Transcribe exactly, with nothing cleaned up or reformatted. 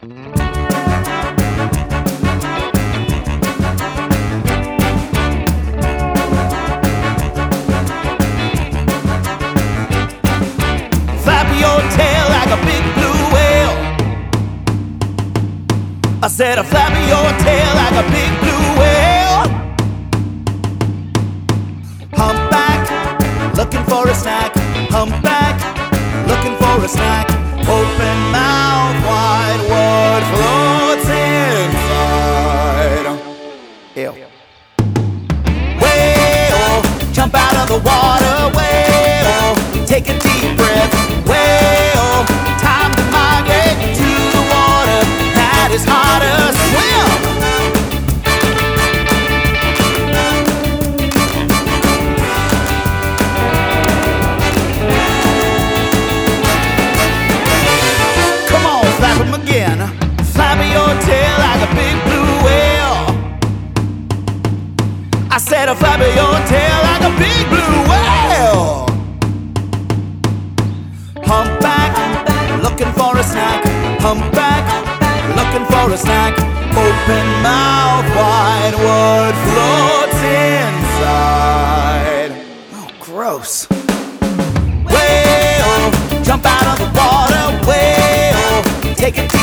Flap your tail like a big blue whale. I said, I flap your tail like a big blue whale. Humpback, looking for a snack. Humpback, looking for a snack. Open mouth, wide, world floats inside. Ew. Whale, jump out of the water. Whale, take a deep breath. Whale, time to migrate to the water that is hard to swim. Come on, flap him again. Flap your tail like a big blue whale. I said, a flap your tail like a big blue whale. Humpback, looking for a snack. Humpback, looking for a snack. Open mouth, wide, world floats inside. Oh, gross. Whale, jump out of the water. Whale, take a deep